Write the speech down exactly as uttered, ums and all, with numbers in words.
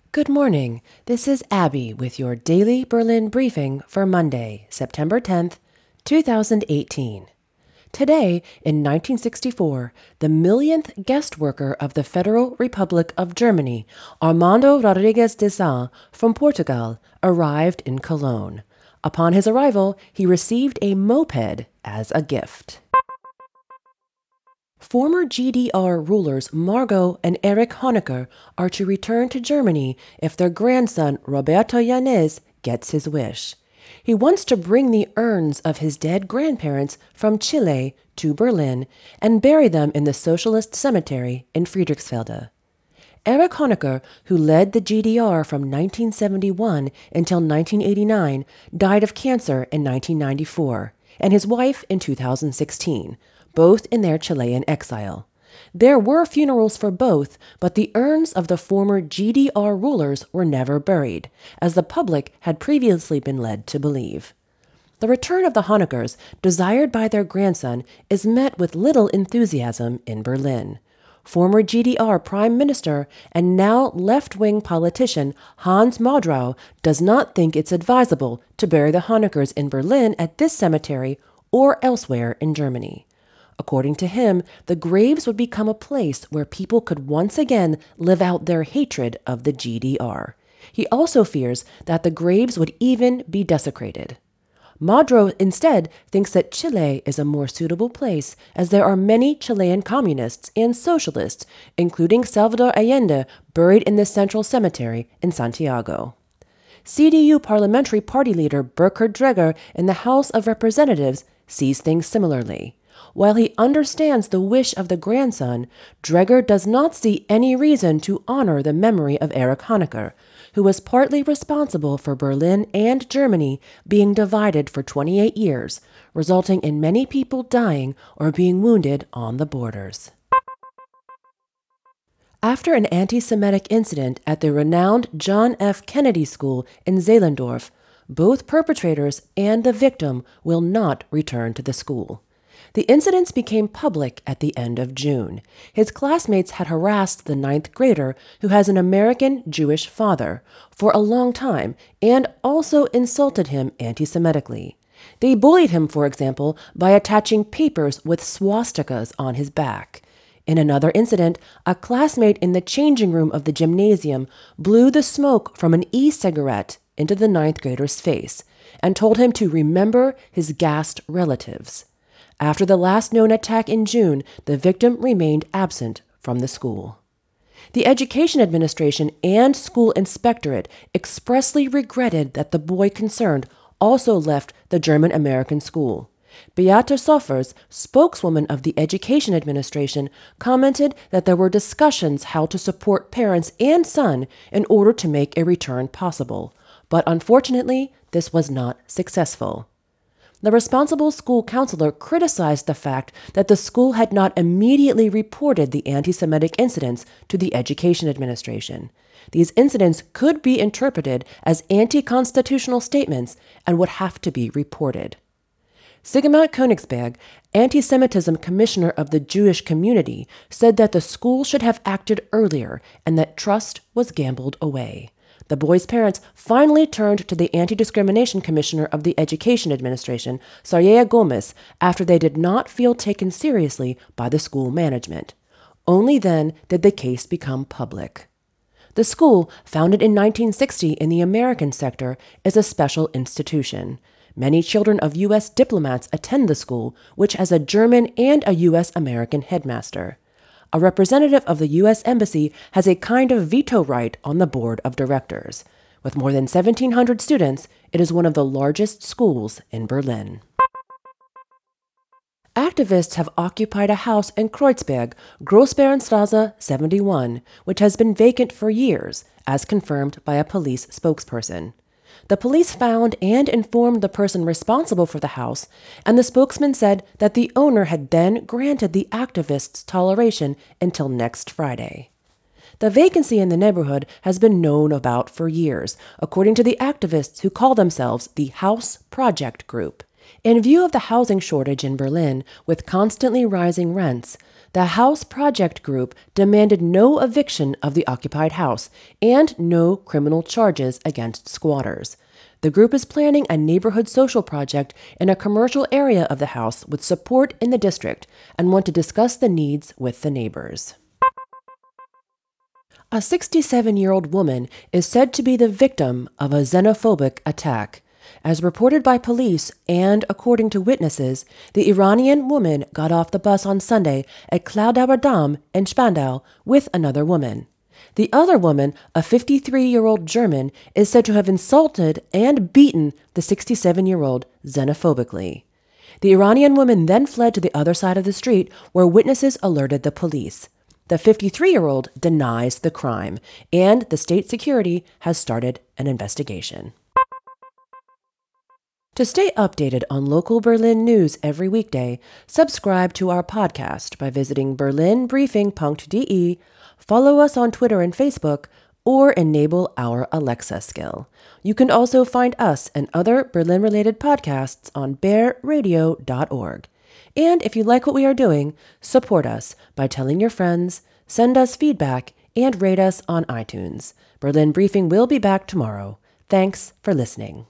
Good morning. This is Abby with your daily Berlin briefing for Monday, September tenth, two thousand eighteen. Today, in nineteen sixty-four, the millionth guest worker of the Federal Republic of Germany, Armando Rodrigues de Sá from Portugal, arrived in Cologne. Upon his arrival, he received a moped as a gift. Former G D R rulers Margot and Erich Honecker are to return to Germany if their grandson Roberto Yanez gets his wish. He wants to bring the urns of his dead grandparents from Chile to Berlin and bury them in the Socialist Cemetery in Friedrichsfelde. Erich Honecker, who led the G D R from nineteen seventy-one until nineteen eighty-nine, died of cancer in nineteen ninety-four, and his wife in two thousand sixteen, both in their Chilean exile. There were funerals for both, but the urns of the former G D R rulers were never buried, as the public had previously been led to believe. The return of the Honeckers, desired by their grandson, is met with little enthusiasm in Berlin. Former G D R Prime Minister and now left-wing politician Hans Maudrow does not think it's advisable to bury the Honeckers in Berlin at this cemetery or elsewhere in Germany. According to him, the graves would become a place where people could once again live out their hatred of the G D R. He also fears that the graves would even be desecrated. Maudrow instead thinks that Chile is a more suitable place, as there are many Chilean communists and socialists, including Salvador Allende, buried in the Central Cemetery in Santiago. C D U parliamentary party leader Burkhard Dreger in the House of Representatives sees things similarly. While he understands the wish of the grandson, Dreger does not see any reason to honor the memory of Erich Honecker, who was partly responsible for Berlin and Germany being divided for twenty-eight years, resulting in many people dying or being wounded on the borders. After an anti-Semitic incident at the renowned John F. Kennedy School in Zehlendorf, both perpetrators and the victim will not return to the school. The incidents became public at the end of June. His classmates had harassed the ninth grader, who has an American Jewish father, for a long time and also insulted him anti-Semitically. They bullied him, for example, by attaching papers with swastikas on his back. In another incident, a classmate in the changing room of the gymnasium blew the smoke from an e-cigarette into the ninth grader's face and told him to remember his gassed relatives. After the last known attack in June, the victim remained absent from the school. The Education Administration and School Inspectorate expressly regretted that the boy concerned also left the German-American school. Beate Soffers, spokeswoman of the Education Administration, commented that there were discussions how to support parents and son in order to make a return possible, but unfortunately, this was not successful. The responsible school counselor criticized the fact that the school had not immediately reported the anti-Semitic incidents to the Education Administration. These incidents could be interpreted as anti-constitutional statements and would have to be reported. Sigmund Königsberg, anti-Semitism commissioner of the Jewish community, said that the school should have acted earlier and that trust was gambled away. The boy's parents finally turned to the Anti-Discrimination Commissioner of the Education Administration, Saraya Gomez, after they did not feel taken seriously by the school management. Only then did the case become public. The school, founded in nineteen sixty in the American sector, is a special institution. Many children of U S diplomats attend the school, which has a German and a U S American headmaster. A representative of the U S Embassy has a kind of veto right on the board of directors. With more than seventeen hundred students, it is one of the largest schools in Berlin. Activists have occupied a house in Kreuzberg, Grossbärenstraße seventy-one, which has been vacant for years, as confirmed by a police spokesperson. The police found and informed the person responsible for the house, and the spokesman said that the owner had then granted the activists toleration until next Friday. The vacancy in the neighborhood has been known about for years, according to the activists who call themselves the House Project Group. In view of the housing shortage in Berlin, with constantly rising rents, The House Project Group demanded no eviction of the occupied house and no criminal charges against squatters. The group is planning a neighborhood social project in a commercial area of the house with support in the district and want to discuss the needs with the neighbors. A sixty-seven-year-old woman is said to be the victim of a xenophobic attack. As reported by police and according to witnesses, the Iranian woman got off the bus on Sunday at Klaudauer Dam in Spandau with another woman. The other woman, a fifty-three-year-old German, is said to have insulted and beaten the sixty-seven-year-old xenophobically. The Iranian woman then fled to the other side of the street where witnesses alerted the police. The fifty-three-year-old denies the crime, and the state security has started an investigation. To stay updated on local Berlin news every weekday, subscribe to our podcast by visiting berlin briefing dot d e, follow us on Twitter and Facebook, or enable our Alexa skill. You can also find us and other Berlin-related podcasts on bear radio dot org. And if you like what we are doing, support us by telling your friends, send us feedback, and rate us on iTunes. Berlin Briefing will be back tomorrow. Thanks for listening.